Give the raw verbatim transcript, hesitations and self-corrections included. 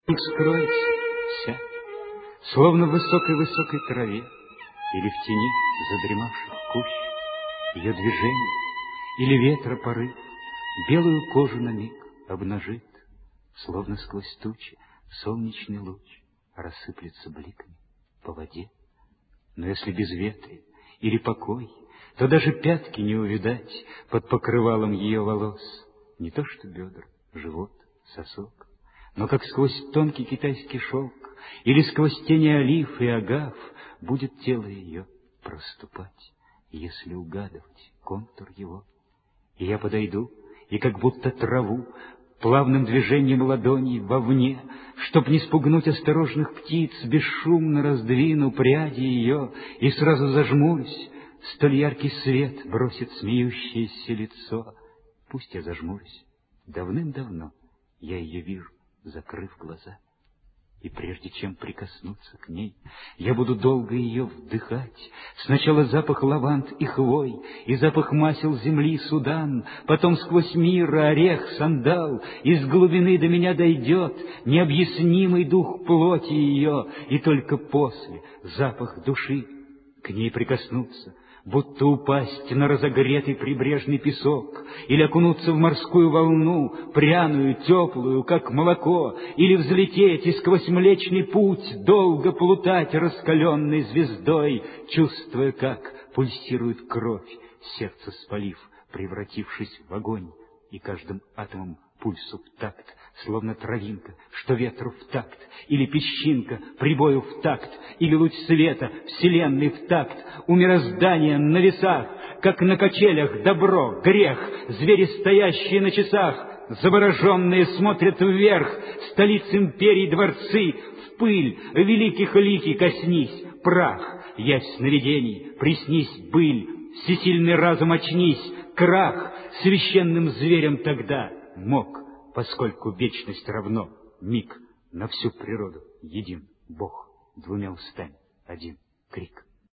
Скроется вся, словно в высокой-высокой траве или в тени задремавших кущ, ее движение или ветра порыв белую кожу на миг обнажит, словно сквозь тучи солнечный луч рассыплется бликами по воде. Но если без ветра или покой, то даже пятки не увидать под покрывалом ее волос, не то что бедра, живот, сосок, но как сквозь тонкий китайский шелк или сквозь тени олив и агав будет тело ее проступать, если угадывать контур его. И я подойду, и как будто траву плавным движением ладоней вовне, чтоб не спугнуть осторожных птиц, бесшумно раздвину пряди ее и сразу зажмурюсь. Столь яркий свет бросит смеющееся лицо. Пусть я зажмурюсь. Давным-давно я ее вижу, закрыв глаза. И прежде чем прикоснуться к ней, я буду долго ее вдыхать. Сначала запах лаванд и хвой, и запах масел земли Судан, потом сквозь мир орех, сандал, из глубины до меня дойдет необъяснимый дух плоти ее, и только после запах души. К ней прикоснуться, будто упасть на разогретый прибрежный песок, или окунуться в морскую волну, пряную, теплую, как молоко, или взлететь и сквозь Млечный Путь долго плутать раскаленной звездой, чувствуя, как пульсирует кровь, сердце спалив, превратившись в огонь, и каждым атомом пульсу в такт, словно травинка, что ветру в такт, или песчинка, прибою в такт, или луч света, вселенной в такт, у мироздания на весах, как на качелях добро, грех, звери, стоящие на часах, завороженные смотрят вверх, столиц империй дворцы, в пыль великих лики коснись, прах, явь сновидений, приснись быль, всесильный разум очнись, крах священным зверям тогда мог, поскольку вечность равно миг, на всю природу един Бог, двумя устами один крик.